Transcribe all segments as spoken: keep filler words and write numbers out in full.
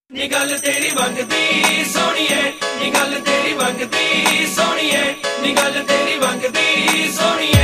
नी गल तेरी वंगदी सोहणीए, नी गल तेरी वंगदी सोहणीए, नी गल तेरी वंगदी सोहणीए।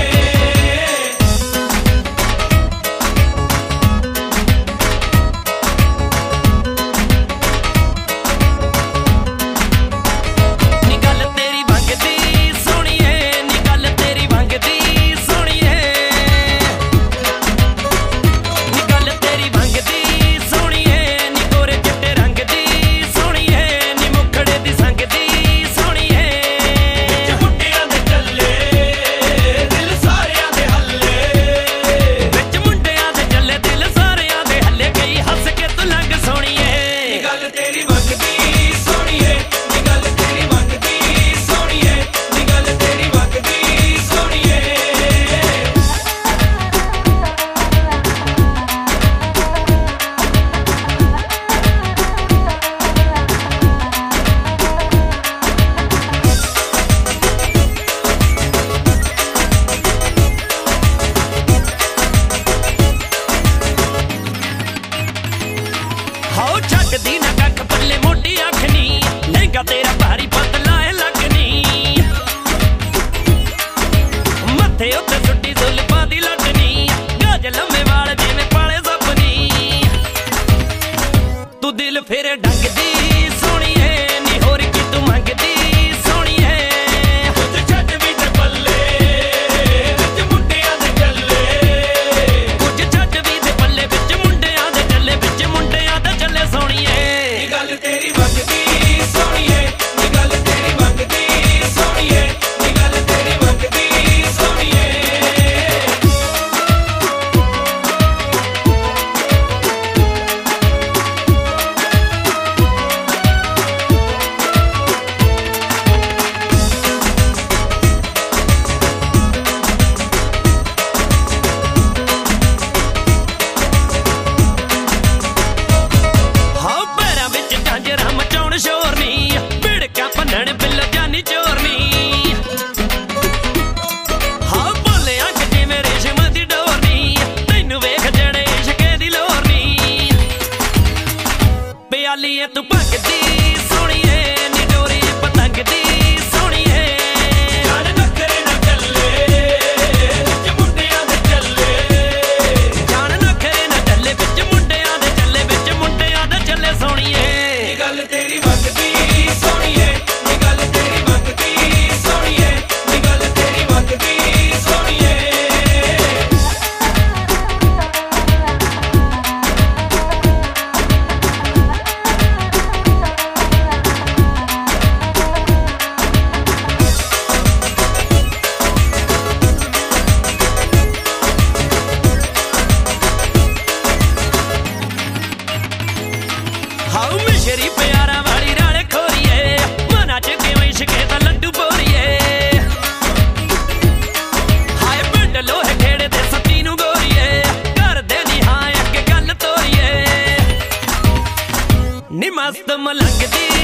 दी ना कख पल्ले मोटी अखनी लहंगा तेरा भारी पतला है लगनी मथे उत्ते सुट्टी जुल्फां दी लटनी गाज लम्मे वाल जिवें पाले सपनी तू दिल फिर ढंगदी सोहणीए नी होर की तू मंगदी सोहणीए कुछ छड्ड भी ते पल्ले विच मुंडियां दे चले कुछ छड्ड भी ते पल्ले विच मुंडियां दे चले विच मुंडियां दे चले सोहणीए तेरी वंगदी सोहणीए, नी गल तेरी वंगदी सोहणीए, नी गल तेरी वंगदी सोहणीए। प्यालिए तू भगदी सोहणीए नी डोरी पतंगदी सोहणीए जान नखरे ना चले विच मुंडियां दे चले जान नखरे ना चले विच मुंडियां दे चले विच मुंडियां दे चले सोहणीए नी गल तेरी वंगदी सोहणीए, नी गल तेरी वंगदी सोहणीए, नी गल तेरी वंगदी सोहणीए। हाउ मिशरी प्यारा वाली राले खोरीए मना च किवें इश्के दा लड्डू बोरीए हाय पिंड लोहे खेड़े ते सत्ती नूं गोरीए कर दे नी हाय अगे गल तोरीए नी मस्त मलंगदी